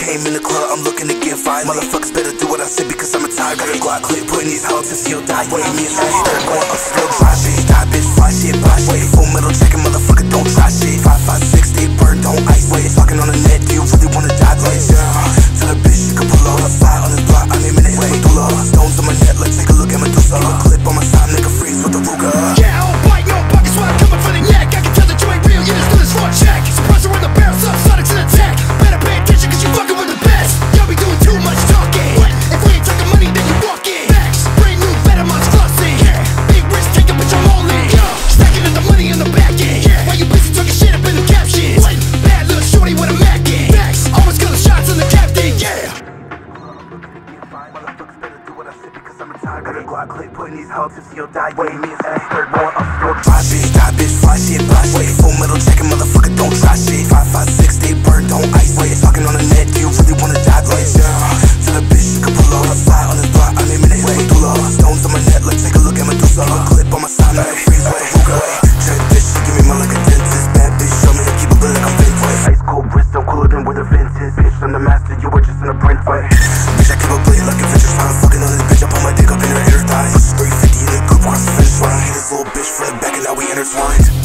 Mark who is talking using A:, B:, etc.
A: came in the club, I'm looking to get violent. Motherfuckers better do what I say because I'm a tiger. Got a Glock clip, putting these hoes to seal die. Wait, me and Ash, they're going up, still dry bitch. Die bitch, fly shit, buy shit. Full metal checking, motherfucker, don't try shit. 5.56, they burn, don't ice. Wait, talking on the net, do you really wanna die? Like, yeah, tell a bitch you can pull up. Slide on this block, I'm aiming it, wait, Dula. Stones on my neck, let's take a look at Medusa. Clip on my side, nigga, freeze with the Ruger.
B: Yeah, I don't bite, no pockets when I'm coming for the neck. I can tell that you ain't real, you just do this for a check. Suppressor in the barrel, subsonics in the tech. Better pay attention cause you fucking with the best. Y'all be doing too much talking. If we ain't talking money, then you walk in. Facts, brand new, better months flossing. Yeah, big risk taking, but you're all in. Stacking up the money in the back end. Yeah, while you busy talking shit up in the captions. Bad little shorty with a Mac in. Facts, always calling shots in the captain, yeah.
A: Got a Glock clip, putting these hoes to seal die. Wait, me and Ash, third born up, still dry bitch. Die bitch, fly shit, buy shit. Full metal checking, motherfucker, don't try shit. 5.56, they burn, don't ice. Wait, talking on the net, do you really wanna die? Like, yeah, tell a bitch you can pull up. Slide on this block, I'm aiming it, wait, Dula. Stones on my neck, let's take a look at Medusa. Clip on my side, nigga, freeze with the Ruger. Check this shit, give me my like a dentist. Bad bitch, show me to keep a bill like I'm vintage. Ice cold wrist, I'm cooler than with a vintage. Bitch, I'm the master, you were just in a print fight. Bitch, I keep a blade like a vintage. I'm fucking on this bitch, I put my dick up in her inner thighs. 350 in the coupe, cross the finish line. Hit this little bitch from the back and now we intertwined.